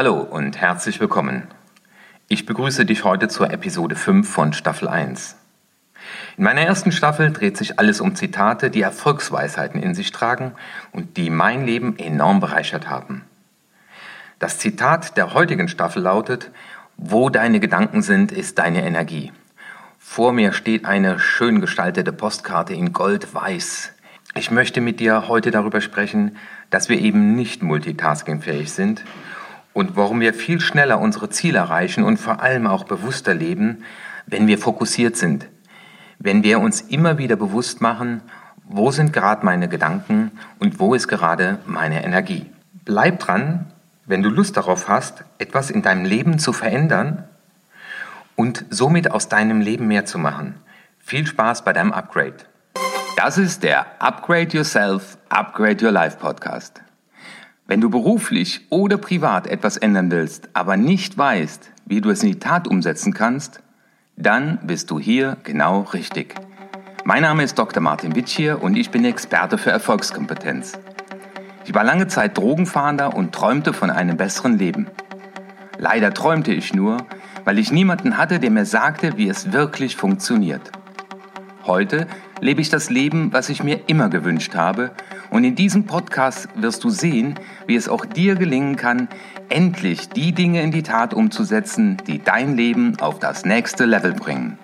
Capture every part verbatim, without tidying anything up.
Hallo und herzlich willkommen. Ich begrüße dich heute zur Episode fünf von Staffel eins. In meiner ersten Staffel dreht sich alles um Zitate, die Erfolgsweisheiten in sich tragen und die mein Leben enorm bereichert haben. Das Zitat der heutigen Staffel lautet: Wo deine Gedanken sind, ist deine Energie. Vor mir steht eine schön gestaltete Postkarte in Gold-Weiß. Ich möchte mit dir heute darüber sprechen, dass wir eben nicht multitaskingfähig sind und warum wir viel schneller unsere Ziele erreichen und vor allem auch bewusster leben, wenn wir fokussiert sind. Wenn wir uns immer wieder bewusst machen, wo sind gerade meine Gedanken und wo ist gerade meine Energie. Bleib dran, wenn du Lust darauf hast, etwas in deinem Leben zu verändern und somit aus deinem Leben mehr zu machen. Viel Spaß bei deinem Upgrade. Das ist der Upgrade Yourself, Upgrade Your Life Podcast. Wenn du beruflich oder privat etwas ändern willst, aber nicht weißt, wie du es in die Tat umsetzen kannst, dann bist du hier genau richtig. Mein Name ist Doktor Martin Witschier und ich bin Experte für Erfolgskompetenz. Ich war lange Zeit Drogenfahnder und träumte von einem besseren Leben. Leider träumte ich nur, weil ich niemanden hatte, der mir sagte, wie es wirklich funktioniert. Heute lebe ich das Leben, was ich mir immer gewünscht habe, und in diesem Podcast wirst du sehen, wie es auch dir gelingen kann, endlich die Dinge in die Tat umzusetzen, die dein Leben auf das nächste Level bringen.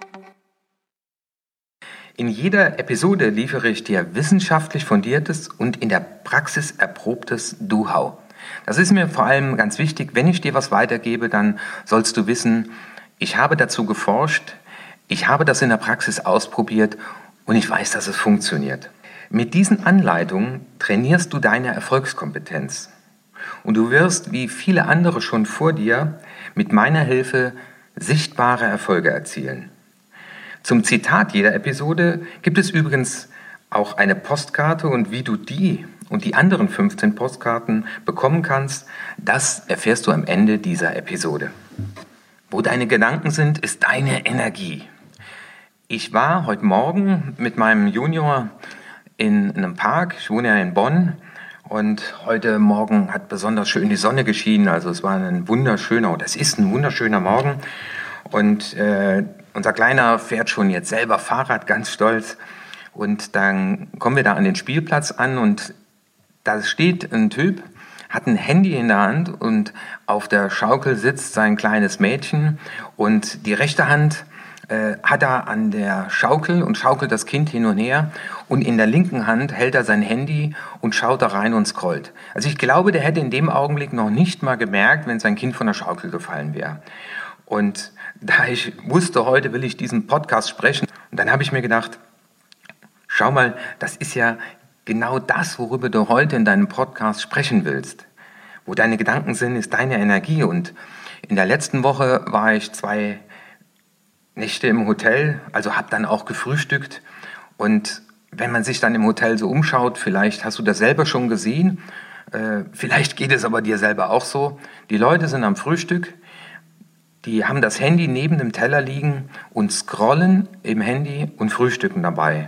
In jeder Episode liefere ich dir wissenschaftlich fundiertes und in der Praxis erprobtes Know-how. Das ist mir vor allem ganz wichtig. Wenn ich dir was weitergebe, dann sollst du wissen, ich habe dazu geforscht, ich habe das in der Praxis ausprobiert und ich weiß, dass es funktioniert. Mit diesen Anleitungen trainierst du deine Erfolgskompetenz. Und du wirst, wie viele andere schon vor dir, mit meiner Hilfe sichtbare Erfolge erzielen. Zum Zitat jeder Episode gibt es übrigens auch eine Postkarte, und wie du die und die anderen fünfzehn Postkarten bekommen kannst, das erfährst du am Ende dieser Episode. Wo deine Gedanken sind, ist deine Energie. Ich war heute Morgen mit meinem Junior in einem Park. Ich wohne ja in Bonn und heute Morgen hat besonders schön die Sonne geschienen. Also es war ein wunderschöner, oder es ist ein wunderschöner Morgen. Und äh, unser Kleiner fährt schon jetzt selber Fahrrad, ganz stolz. Und dann kommen wir da an den Spielplatz an und da steht ein Typ, hat ein Handy in der Hand und auf der Schaukel sitzt sein kleines Mädchen und die rechte Hand äh, hat er an der Schaukel und schaukelt das Kind hin und her und in der linken Hand hält er sein Handy und schaut da rein und scrollt. Also ich glaube, der hätte in dem Augenblick noch nicht mal gemerkt, wenn sein Kind von der Schaukel gefallen wäre. Und da ich wusste, heute will ich diesen Podcast sprechen, und dann habe ich mir gedacht, schau mal, das ist ja genau das, worüber du heute in deinem Podcast sprechen willst. Wo deine Gedanken sind, ist deine Energie. Und in der letzten Woche war ich zwei Nächte im Hotel, also habe dann auch gefrühstückt. Und wenn man sich dann im Hotel so umschaut, vielleicht hast du das selber schon gesehen, äh, vielleicht geht es aber dir selber auch so. Die Leute sind am Frühstück, die haben das Handy neben dem Teller liegen und scrollen im Handy und frühstücken dabei.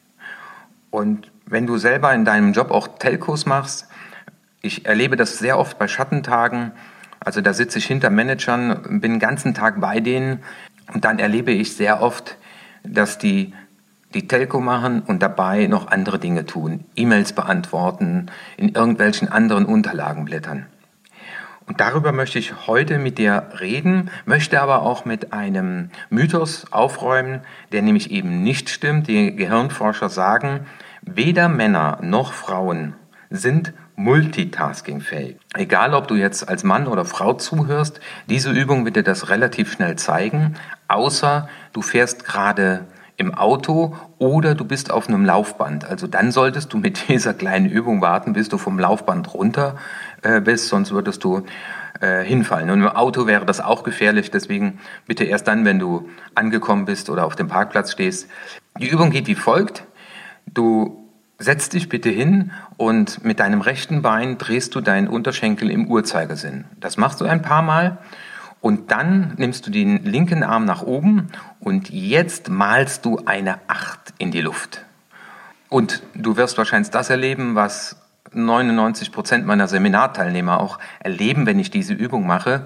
Und wenn du selber in deinem Job auch Telcos machst, ich erlebe das sehr oft bei Schattentagen, also da sitze ich hinter Managern, bin den ganzen Tag bei denen und dann erlebe ich sehr oft, dass die die Telco machen und dabei noch andere Dinge tun, E-Mails beantworten, in irgendwelchen anderen Unterlagen blättern. Und darüber möchte ich heute mit dir reden, möchte aber auch mit einem Mythos aufräumen, der nämlich eben nicht stimmt. Die Gehirnforscher sagen, weder Männer noch Frauen sind multitaskingfähig. Egal, ob du jetzt als Mann oder Frau zuhörst, diese Übung wird dir das relativ schnell zeigen, außer du fährst gerade im Auto oder du bist auf einem Laufband. Also dann solltest du mit dieser kleinen Übung warten, bis du vom Laufband runter äh, bist, sonst würdest du äh, hinfallen. Und im Auto wäre das auch gefährlich, deswegen bitte erst dann, wenn du angekommen bist oder auf dem Parkplatz stehst. Die Übung geht wie folgt. Du setzt dich bitte hin und mit deinem rechten Bein drehst du deinen Unterschenkel im Uhrzeigersinn. Das machst du ein paar Mal. Und dann nimmst du den linken Arm nach oben und jetzt malst du eine acht in die Luft. Und du wirst wahrscheinlich das erleben, was neunundneunzig Prozent meiner Seminarteilnehmer auch erleben, wenn ich diese Übung mache.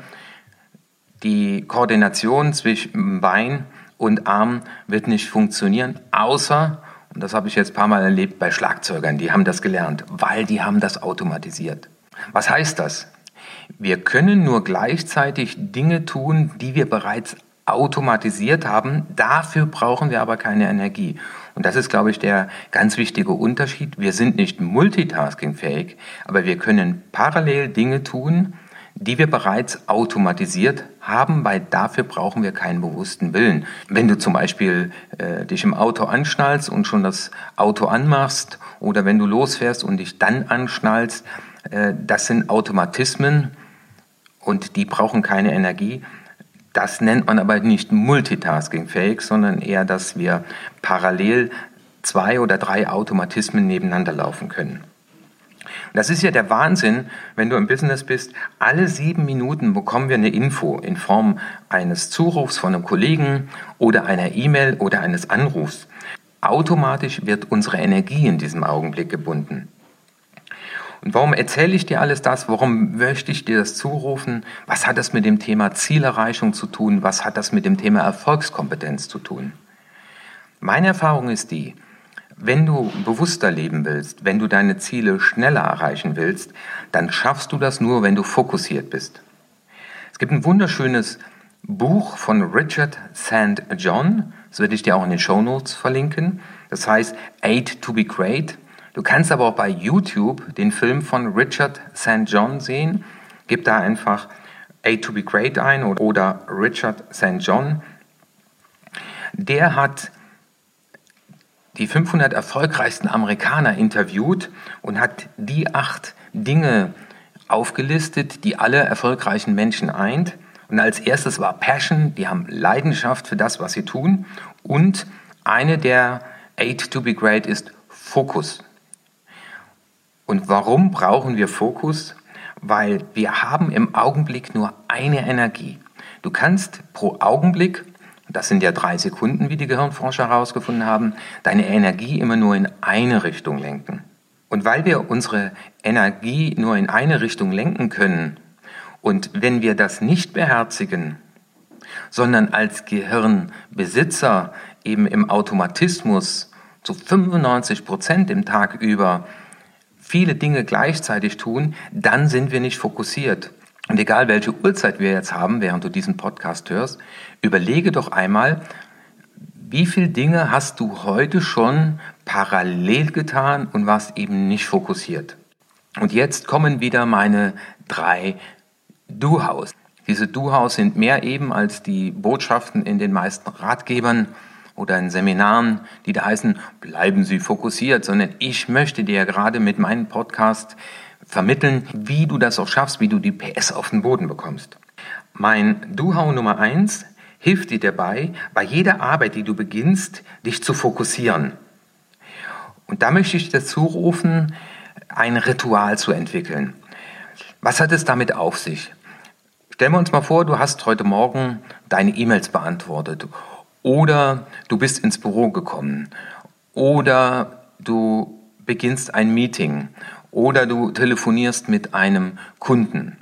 Die Koordination zwischen Bein und Arm wird nicht funktionieren, außer, und das habe ich jetzt ein paar Mal erlebt bei Schlagzeugern, die haben das gelernt, weil die haben das automatisiert. Was heißt das? Wir können nur gleichzeitig Dinge tun, die wir bereits automatisiert haben. Dafür brauchen wir aber keine Energie. Und das ist, glaube ich, der ganz wichtige Unterschied. Wir sind nicht multitaskingfähig, aber wir können parallel Dinge tun, die wir bereits automatisiert haben, weil dafür brauchen wir keinen bewussten Willen. Wenn du zum Beispiel äh, dich im Auto anschnallst und schon das Auto anmachst oder wenn du losfährst und dich dann anschnallst, äh, das sind Automatismen und die brauchen keine Energie. Das nennt man aber nicht multitaskingfähig, sondern eher, dass wir parallel zwei oder drei Automatismen nebeneinander laufen können. Das ist ja der Wahnsinn, wenn du im Business bist. Alle sieben Minuten bekommen wir eine Info in Form eines Zurufs von einem Kollegen oder einer E-Mail oder eines Anrufs. Automatisch wird unsere Energie in diesem Augenblick gebunden. Und warum erzähle ich dir alles das? Warum möchte ich dir das zurufen? Was hat das mit dem Thema Zielerreichung zu tun? Was hat das mit dem Thema Erfolgskompetenz zu tun? Meine Erfahrung ist die: Wenn du bewusster leben willst, wenn du deine Ziele schneller erreichen willst, dann schaffst du das nur, wenn du fokussiert bist. Es gibt ein wunderschönes Buch von Richard Sankt John, das werde ich dir auch in den Shownotes verlinken. Das heißt Eight to be Great. Du kannst aber auch bei YouTube den Film von Richard Sankt John sehen. Gib da einfach Eight to be Great ein oder Richard Sankt John. Der hat die fünfhundert erfolgreichsten Amerikaner interviewt und hat die acht Dinge aufgelistet, die alle erfolgreichen Menschen eint. Und als erstes war Passion, die haben Leidenschaft für das, was sie tun. Und eine der Eight to be Great ist Fokus. Und warum brauchen wir Fokus? Weil wir haben im Augenblick nur eine Energie. Du kannst pro Augenblick, das sind ja drei Sekunden, wie die Gehirnforscher herausgefunden haben, deine Energie immer nur in eine Richtung lenken. Und weil wir unsere Energie nur in eine Richtung lenken können und wenn wir das nicht beherzigen, sondern als Gehirnbesitzer eben im Automatismus zu fünfundneunzig Prozent im Tag über viele Dinge gleichzeitig tun, dann sind wir nicht fokussiert. Und egal welche Uhrzeit wir jetzt haben, während du diesen Podcast hörst, überlege doch einmal, wie viele Dinge hast du heute schon parallel getan und warst eben nicht fokussiert. Und jetzt kommen wieder meine drei Do-Hows. Diese Do-Hows sind mehr eben als die Botschaften in den meisten Ratgebern oder in Seminaren, die da heißen, bleiben Sie fokussiert, sondern ich möchte dir gerade mit meinem Podcast vermitteln, wie du das auch schaffst, wie du die P S auf den Boden bekommst. Mein Do-How Nummer eins hilft dir dabei, bei jeder Arbeit, die du beginnst, dich zu fokussieren. Und da möchte ich dazu rufen, ein Ritual zu entwickeln. Was hat es damit auf sich? Stellen wir uns mal vor, du hast heute Morgen deine E-Mails beantwortet oder du bist ins Büro gekommen oder du beginnst ein Meeting oder du telefonierst mit einem Kunden.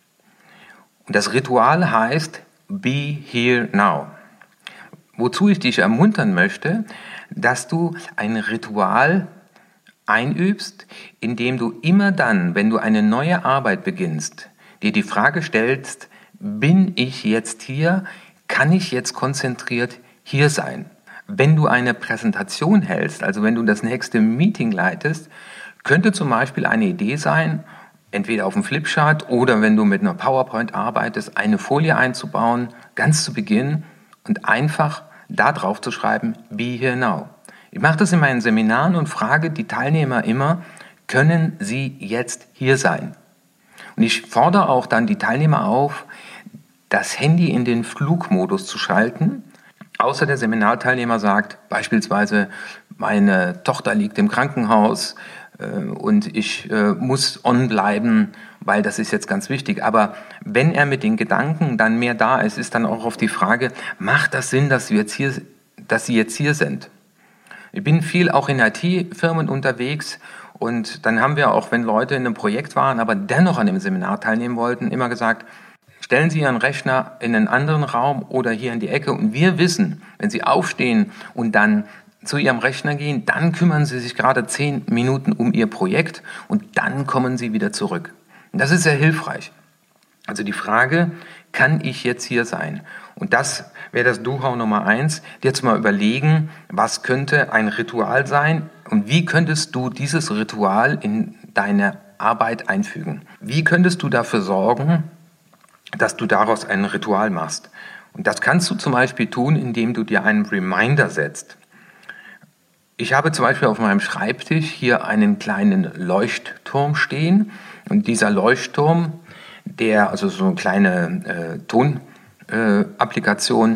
Und das Ritual heißt Be Here Now. Wozu ich dich ermuntern möchte, dass du ein Ritual einübst, indem du immer dann, wenn du eine neue Arbeit beginnst, dir die Frage stellst, bin ich jetzt hier? Kann ich jetzt konzentriert hier sein? Wenn du eine Präsentation hältst, also wenn du das nächste Meeting leitest, könnte zum Beispiel eine Idee sein, entweder auf dem Flipchart oder wenn du mit einer PowerPoint arbeitest, eine Folie einzubauen, ganz zu Beginn und einfach da drauf zu schreiben, Be Here Now. Ich mache das in meinen Seminaren und frage die Teilnehmer immer, können sie jetzt hier sein? Und ich fordere auch dann die Teilnehmer auf, das Handy in den Flugmodus zu schalten, außer der Seminarteilnehmer sagt beispielsweise, meine Tochter liegt im Krankenhaus äh, und ich äh, muss on bleiben, weil das ist jetzt ganz wichtig. Aber wenn er mit den Gedanken dann mehr da ist, ist dann auch auf die Frage, macht das Sinn, dass, wir jetzt hier, dass Sie jetzt hier sind? Ich bin viel auch in I T-Firmen unterwegs Und dann haben wir auch, wenn Leute in einem Projekt waren, aber dennoch an dem Seminar teilnehmen wollten, immer gesagt, stellen Sie Ihren Rechner in einen anderen Raum oder hier in die Ecke und wir wissen, wenn Sie aufstehen und dann zu Ihrem Rechner gehen, dann kümmern Sie sich gerade zehn Minuten um Ihr Projekt und dann kommen Sie wieder zurück. Und das ist sehr hilfreich. Also die Frage, kann ich jetzt hier sein? Und das wäre das Do-How Nummer eins, dir jetzt mal überlegen, was könnte ein Ritual sein und wie könntest du dieses Ritual in deine Arbeit einfügen? Wie könntest du dafür sorgen, dass du daraus ein Ritual machst? Und das kannst du zum Beispiel tun, indem du dir einen Reminder setzt. Ich habe zum Beispiel auf meinem Schreibtisch hier einen kleinen Leuchtturm stehen und dieser Leuchtturm, der, also so eine kleine äh, Tonapplikation, äh,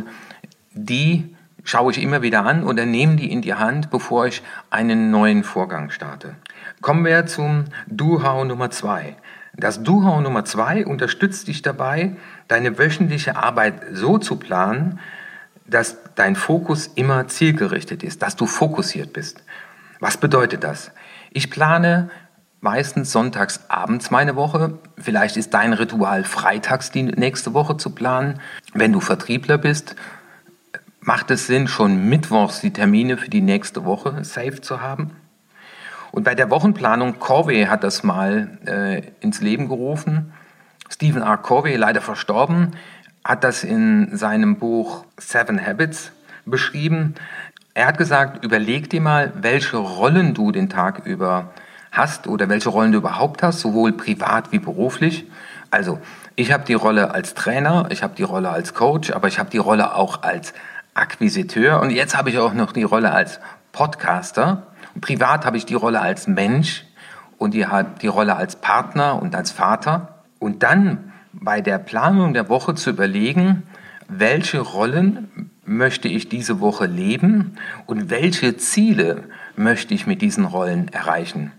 die schaue ich immer wieder an oder nehme die in die Hand, bevor ich einen neuen Vorgang starte. Kommen wir zum Do-How Nummer zwei. Das Do-How Nummer zwei unterstützt dich dabei, deine wöchentliche Arbeit so zu planen, dass dein Fokus immer zielgerichtet ist, dass du fokussiert bist. Was bedeutet das? Ich plane meistens sonntags abends meine Woche. Vielleicht ist dein Ritual freitags die nächste Woche zu planen. Wenn du Vertriebler bist, macht es Sinn, schon mittwochs die Termine für die nächste Woche safe zu haben. Und bei der Wochenplanung, Covey hat das mal äh, ins Leben gerufen. Stephen R. Covey, leider verstorben, hat das in seinem Buch Seven Habits beschrieben. Er hat gesagt, überleg dir mal, welche Rollen du den Tag über hast oder welche Rollen du überhaupt hast, sowohl privat wie beruflich. Also, ich habe die Rolle als Trainer, ich habe die Rolle als Coach, aber ich habe die Rolle auch als Akquisiteur und jetzt habe ich auch noch die Rolle als Podcaster. Und privat habe ich die Rolle als Mensch und die, die Rolle als Partner und als Vater. Und dann bei der Planung der Woche zu überlegen, welche Rollen möchte ich diese Woche leben und welche Ziele möchte ich mit diesen Rollen erreichen.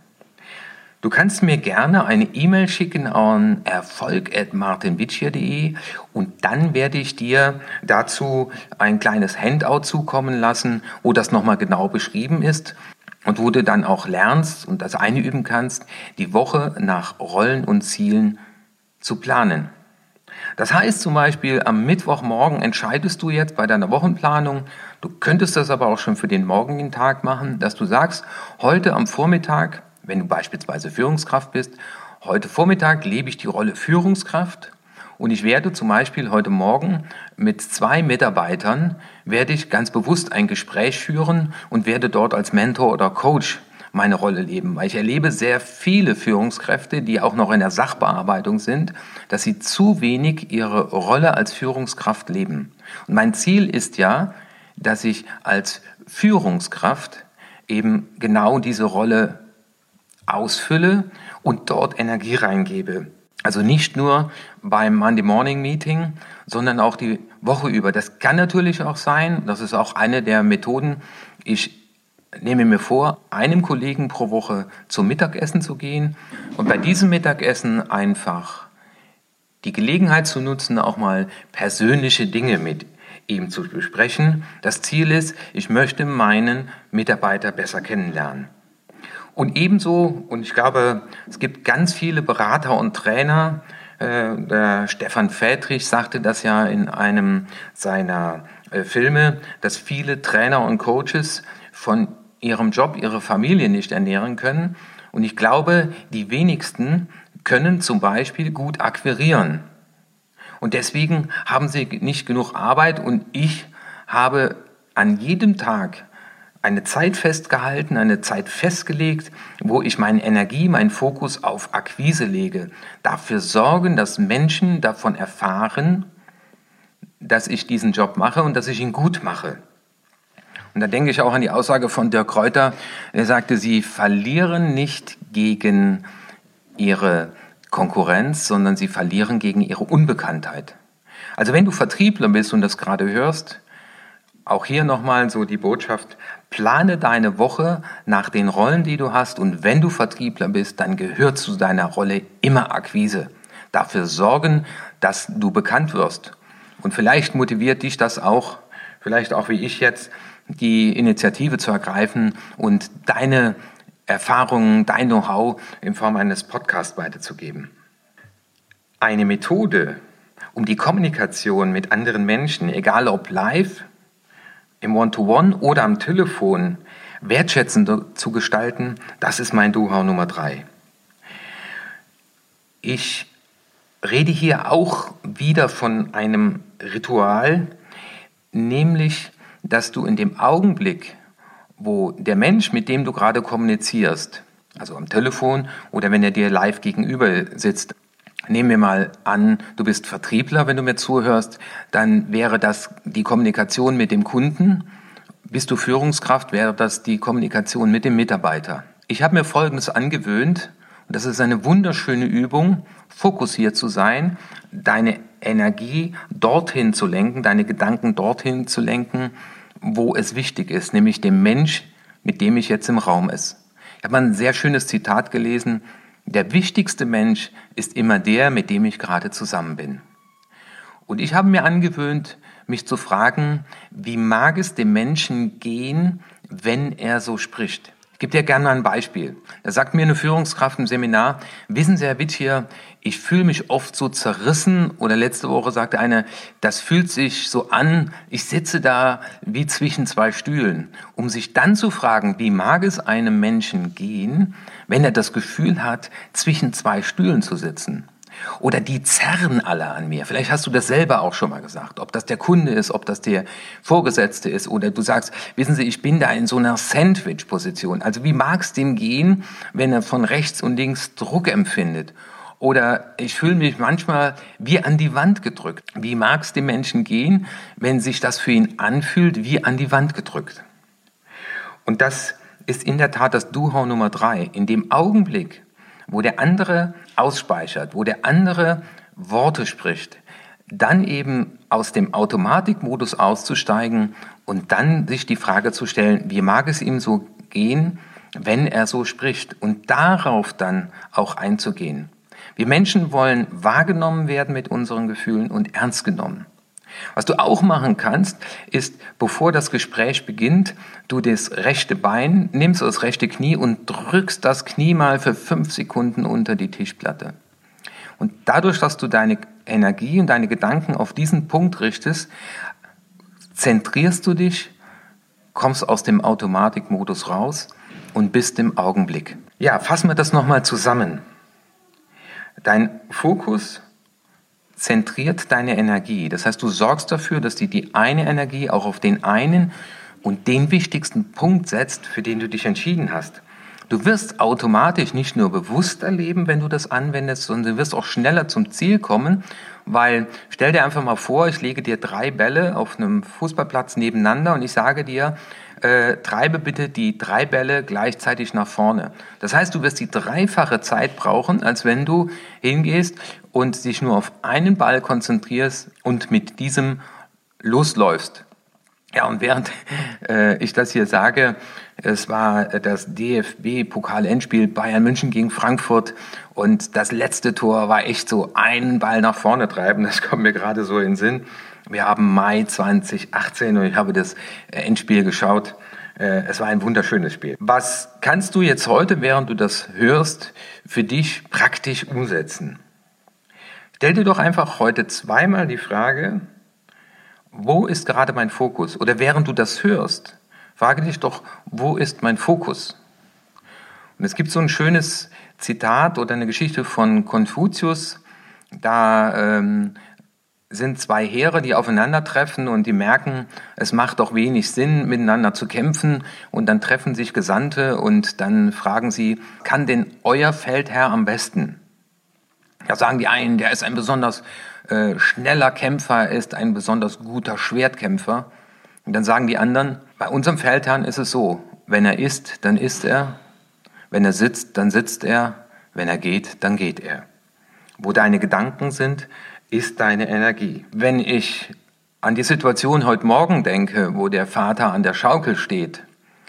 Du kannst mir gerne eine E-Mail schicken an erfolg at martinvicia punkt de und dann werde ich dir dazu ein kleines Handout zukommen lassen, wo das nochmal genau beschrieben ist und wo du dann auch lernst und das einüben kannst, die Woche nach Rollen und Zielen zu planen. Das heißt zum Beispiel, am Mittwochmorgen entscheidest du jetzt bei deiner Wochenplanung, du könntest das aber auch schon für den morgigen Tag machen, dass du sagst, heute am Vormittag, wenn du beispielsweise Führungskraft bist, heute Vormittag lebe ich die Rolle Führungskraft und ich werde zum Beispiel heute Morgen mit zwei Mitarbeitern, werde ich ganz bewusst ein Gespräch führen und werde dort als Mentor oder Coach meine Rolle leben, weil ich erlebe sehr viele Führungskräfte, die auch noch in der Sachbearbeitung sind, dass sie zu wenig ihre Rolle als Führungskraft leben. Und mein Ziel ist ja, dass ich als Führungskraft eben genau diese Rolle ausfülle und dort Energie reingebe. Also nicht nur beim Monday Morning Meeting, sondern auch die Woche über. Das kann natürlich auch sein, das ist auch eine der Methoden, ich nehme mir vor, einem Kollegen pro Woche zum Mittagessen zu gehen und bei diesem Mittagessen einfach die Gelegenheit zu nutzen, auch mal persönliche Dinge mit ihm zu besprechen. Das Ziel ist, ich möchte meinen Mitarbeiter besser kennenlernen. Und ebenso, und ich glaube, es gibt ganz viele Berater und Trainer, äh, der Stefan Fädrich sagte das ja in einem seiner äh, Filme, dass viele Trainer und Coaches von ihrem Job ihre Familie nicht ernähren können. Und ich glaube, die wenigsten können zum Beispiel gut akquirieren. Und deswegen haben sie nicht genug Arbeit und ich habe an jedem Tag eine Zeit festgehalten, eine Zeit festgelegt, wo ich meine Energie, meinen Fokus auf Akquise lege. Dafür sorgen, dass Menschen davon erfahren, dass ich diesen Job mache und dass ich ihn gut mache. Und da denke ich auch an die Aussage von Dirk Kräuter, er sagte, sie verlieren nicht gegen ihre Konkurrenz, sondern sie verlieren gegen ihre Unbekanntheit. Also wenn du Vertriebler bist und das gerade hörst, auch hier nochmal so die Botschaft, plane deine Woche nach den Rollen, die du hast und wenn du Vertriebler bist, dann gehört zu deiner Rolle immer Akquise. Dafür sorgen, dass du bekannt wirst. Und vielleicht motiviert dich das auch, vielleicht auch wie ich jetzt, die Initiative zu ergreifen und deine Erfahrungen, dein Know-how in Form eines Podcasts weiterzugeben. Eine Methode, um die Kommunikation mit anderen Menschen, egal ob live, im One-to-One oder am Telefon, wertschätzend zu gestalten, das ist mein Do-How Nummer drei. Ich rede hier auch wieder von einem Ritual, nämlich, dass du in dem Augenblick, wo der Mensch, mit dem du gerade kommunizierst, also am Telefon oder wenn er dir live gegenüber sitzt, nehmen wir mal an, du bist Vertriebler, wenn du mir zuhörst, dann wäre das die Kommunikation mit dem Kunden. Bist du Führungskraft, wäre das die Kommunikation mit dem Mitarbeiter. Ich habe mir Folgendes angewöhnt, und das ist eine wunderschöne Übung, fokussiert zu sein, deine Energie dorthin zu lenken, deine Gedanken dorthin zu lenken, wo es wichtig ist, nämlich dem Mensch, mit dem ich jetzt im Raum ist. Ich habe mal ein sehr schönes Zitat gelesen: Der wichtigste Mensch ist immer der, mit dem ich gerade zusammen bin. Und ich habe mir angewöhnt, mich zu fragen, wie mag es dem Menschen gehen, wenn er so spricht? Ich gebe dir gerne ein Beispiel. Da sagt mir eine Führungskraft im Seminar: Wissen Sie, Herr Wittier, ich fühle mich oft so zerrissen. Oder letzte Woche sagte einer, das fühlt sich so an, ich sitze da wie zwischen zwei Stühlen. Um sich dann zu fragen, wie mag es einem Menschen gehen, wenn er das Gefühl hat, zwischen zwei Stühlen zu sitzen? Oder die zerren alle an mir. Vielleicht hast du das selber auch schon mal gesagt. Ob das der Kunde ist, ob das der Vorgesetzte ist. Oder du sagst, wissen Sie, ich bin da in so einer Sandwich-Position. Also wie mag es dem gehen, wenn er von rechts und links Druck empfindet? Oder ich fühle mich manchmal wie an die Wand gedrückt. Wie mag es dem Menschen gehen, wenn sich das für ihn anfühlt, wie an die Wand gedrückt? Und das ist in der Tat das Do-How Nummer drei. In dem Augenblick, wo der andere ausspeichert, wo der andere Worte spricht, dann eben aus dem Automatikmodus auszusteigen und dann sich die Frage zu stellen, wie mag es ihm so gehen, wenn er so spricht, und darauf dann auch einzugehen. Wir Menschen wollen wahrgenommen werden mit unseren Gefühlen und ernst genommen. Was du auch machen kannst, ist, bevor das Gespräch beginnt, du das rechte Bein nimmst, das rechte Knie und drückst das Knie mal für fünf Sekunden unter die Tischplatte. Und dadurch, dass du deine Energie und deine Gedanken auf diesen Punkt richtest, zentrierst du dich, kommst aus dem Automatikmodus raus und bist im Augenblick. Ja, fassen wir das nochmal zusammen. Dein Fokus zentriert deine Energie. Das heißt, du sorgst dafür, dass du die eine Energie auch auf den einen und den wichtigsten Punkt setzt, für den du dich entschieden hast. Du wirst automatisch nicht nur bewusst erleben, wenn du das anwendest, sondern du wirst auch schneller zum Ziel kommen, weil stell dir einfach mal vor, ich lege dir drei Bälle auf einem Fußballplatz nebeneinander und ich sage dir, äh, treibe bitte die drei Bälle gleichzeitig nach vorne. Das heißt, du wirst die dreifache Zeit brauchen, als wenn du hingehst und dich nur auf einen Ball konzentrierst und mit diesem losläufst. Ja, und während äh, ich das hier sage, es war das D F B-Pokal-Endspiel Bayern München gegen Frankfurt und das letzte Tor war echt so einen Ball nach vorne treiben, das kommt mir gerade so in den Sinn. Wir haben Mai zwanzig achtzehn und ich habe das Endspiel geschaut. Es war ein wunderschönes Spiel. Was kannst du jetzt heute, während du das hörst, für dich praktisch umsetzen? Stell dir doch einfach heute zweimal die Frage, wo ist gerade mein Fokus? Oder während du das hörst, frage dich doch, wo ist mein Fokus? Und es gibt so ein schönes Zitat oder eine Geschichte von Konfuzius. Da ähm, sind zwei Heere, die aufeinandertreffen und die merken, es macht doch wenig Sinn, miteinander zu kämpfen. Und dann treffen sich Gesandte und dann fragen sie, kann denn euer Feldherr am besten? Da sagen die einen, der ist ein besonders äh, schneller Kämpfer, ist ein besonders guter Schwertkämpfer. Und dann sagen die anderen, bei unserem Feldherrn ist es so, wenn er isst, dann isst er, wenn er sitzt, dann sitzt er, wenn er geht, dann geht er. Wo deine Gedanken sind, ist deine Energie. Wenn ich an die Situation heute Morgen denke, wo der Vater an der Schaukel steht,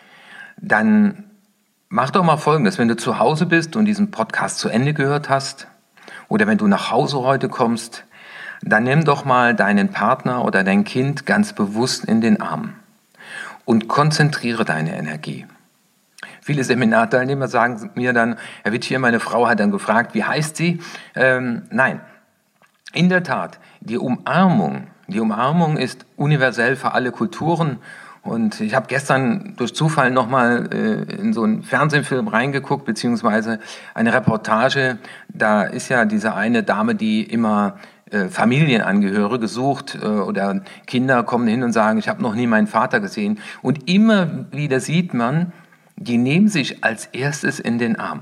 dann mach doch mal Folgendes, wenn du zu Hause bist und diesen Podcast zu Ende gehört hast, oder wenn du nach Hause heute kommst, dann nimm doch mal deinen Partner oder dein Kind ganz bewusst in den Arm und konzentriere deine Energie. Viele Seminarteilnehmer sagen mir dann, Herr Witschier, meine Frau hat dann gefragt, wie heißt sie? Ähm, nein, in der Tat, die Umarmung, die Umarmung ist universell für alle Kulturen. Und ich habe gestern durch Zufall nochmal äh, in so einen Fernsehfilm reingeguckt, beziehungsweise eine Reportage. Da ist ja diese eine Dame, die immer äh, Familienangehörige sucht äh, oder Kinder kommen hin und sagen, ich habe noch nie meinen Vater gesehen. Und immer wieder sieht man, die nehmen sich als erstes in den Arm.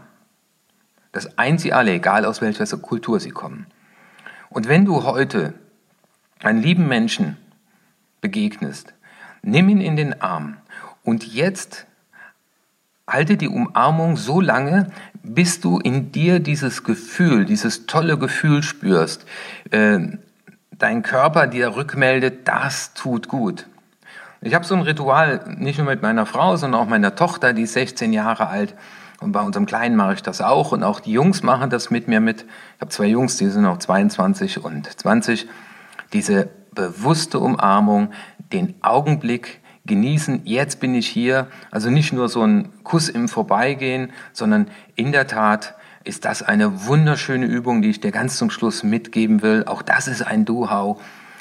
Das eint sie alle, egal aus welcher Kultur sie kommen. Und wenn du heute einen lieben Menschen begegnest, nimm ihn in den Arm und jetzt halte die Umarmung so lange, bis du in dir dieses Gefühl, dieses tolle Gefühl spürst, äh, dein Körper dir rückmeldet, das tut gut. Ich habe so ein Ritual, nicht nur mit meiner Frau, sondern auch meiner Tochter, die ist sechzehn Jahre alt. Und bei unserem Kleinen mache ich das auch und auch die Jungs machen das mit mir mit. Ich habe zwei Jungs, die sind noch zweiundzwanzig und zwanzig. Diese bewusste Umarmung, den Augenblick genießen, jetzt bin ich hier. Also nicht nur so ein Kuss im Vorbeigehen, sondern in der Tat ist das eine wunderschöne Übung, die ich dir ganz zum Schluss mitgeben will. Auch das ist ein Du-Hau.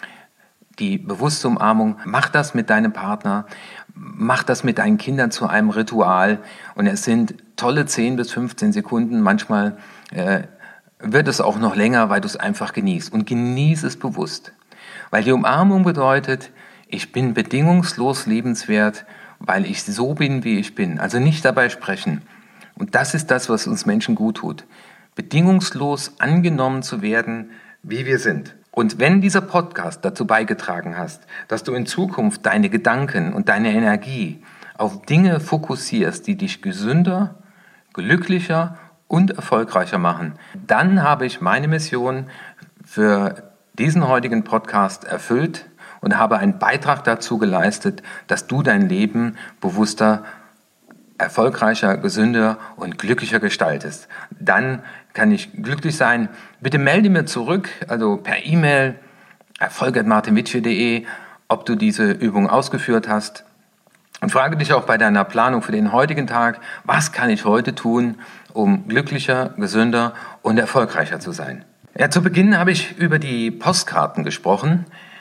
Die bewusste Umarmung, mach das mit deinem Partner, mach das mit deinen Kindern zu einem Ritual. Und es sind tolle zehn bis fünfzehn Sekunden, manchmal äh, wird es auch noch länger, weil du es einfach genießt. Und genieß es bewusst. Weil die Umarmung bedeutet, ich bin bedingungslos liebenswert, weil ich so bin, wie ich bin. Also nicht dabei sprechen. Und das ist das, was uns Menschen gut tut. Bedingungslos angenommen zu werden, wie wir sind. Und wenn dieser Podcast dazu beigetragen hast, dass du in Zukunft deine Gedanken und deine Energie auf Dinge fokussierst, die dich gesünder, glücklicher und erfolgreicher machen, dann habe ich meine Mission für diesen heutigen Podcast erfüllt und habe einen Beitrag dazu geleistet, dass du dein Leben bewusster, erfolgreicher, gesünder und glücklicher gestaltest. Dann kann ich glücklich sein. Bitte melde mir zurück, also per E-Mail, erfolg at martin witschier punkt de, ob du diese Übung ausgeführt hast. Und frage dich auch bei deiner Planung für den heutigen Tag, was kann ich heute tun, um glücklicher, gesünder und erfolgreicher zu sein. Ja, zu Beginn habe ich über die Postkarten gesprochen.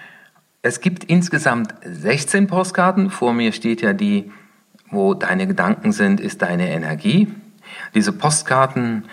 Es gibt insgesamt sechzehn Postkarten. Vor mir steht ja die, wo deine Gedanken sind, ist deine Energie. Diese Postkarten,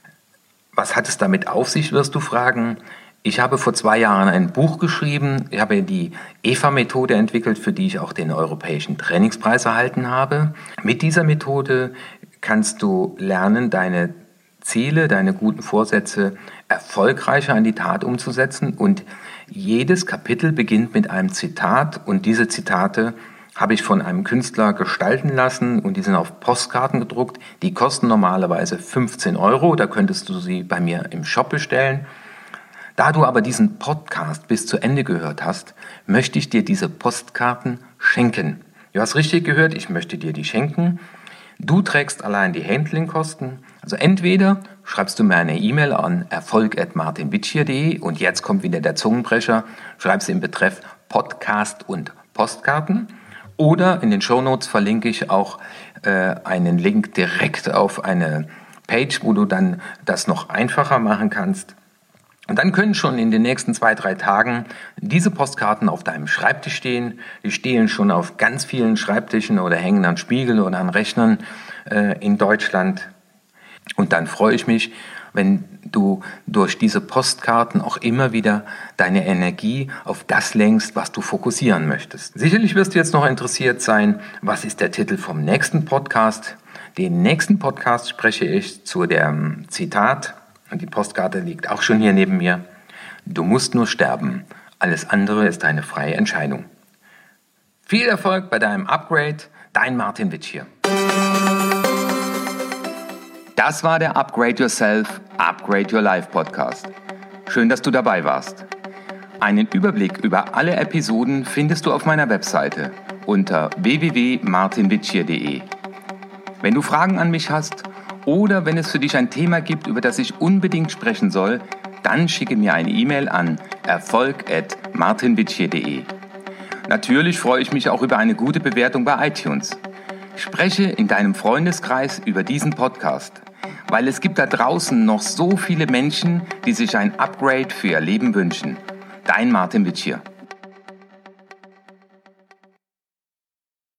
was hat es damit auf sich, wirst du fragen. Ich habe vor zwei Jahren ein Buch geschrieben. Ich habe die E V A-Methode entwickelt, für die ich auch den Europäischen Trainingspreis erhalten habe. Mit dieser Methode kannst du lernen, deine Ziele, deine guten Vorsätze erfolgreicher an die Tat umzusetzen. Und jedes Kapitel beginnt mit einem Zitat. Und diese Zitate habe ich von einem Künstler gestalten lassen und die sind auf Postkarten gedruckt. Die kosten normalerweise fünfzehn Euro. Da könntest du sie bei mir im Shop bestellen. Da du aber diesen Podcast bis zu Ende gehört hast, möchte ich dir diese Postkarten schenken. Du hast richtig gehört, ich möchte dir die schenken. Du trägst allein die Handlingkosten. Also entweder schreibst du mir eine E-Mail an erfolg at martin witschier punkt de und jetzt kommt wieder der Zungenbrecher, schreibst im Betreff Podcast und Postkarten. Oder in den Shownotes verlinke ich auch äh, einen Link direkt auf eine Page, wo du dann das noch einfacher machen kannst. Und dann können schon in den nächsten zwei, drei Tagen diese Postkarten auf deinem Schreibtisch stehen. Die stehen schon auf ganz vielen Schreibtischen oder hängen an Spiegeln oder an Rechnern äh, in Deutschland. Und dann freue ich mich, wenn du durch diese Postkarten auch immer wieder deine Energie auf das lenkst, was du fokussieren möchtest. Sicherlich wirst du jetzt noch interessiert sein, was ist der Titel vom nächsten Podcast? Den nächsten Podcast spreche ich zu dem Zitat, und die Postkarte liegt auch schon hier neben mir. Du musst nur sterben. Alles andere ist eine freie Entscheidung. Viel Erfolg bei deinem Upgrade. Dein Martin Witschier. Das war der Upgrade Yourself, Upgrade Your Life Podcast. Schön, dass du dabei warst. Einen Überblick über alle Episoden findest du auf meiner Webseite unter w w w punkt martin witschier punkt de. Wenn du Fragen an mich hast oder wenn es für dich ein Thema gibt, über das ich unbedingt sprechen soll, dann schicke mir eine E-Mail an erfolg at martin witschier punkt de. Natürlich freue ich mich auch über eine gute Bewertung bei iTunes. Spreche in deinem Freundeskreis über diesen Podcast, weil es gibt da draußen noch so viele Menschen, die sich ein Upgrade für ihr Leben wünschen. Dein Martin Witsch hier.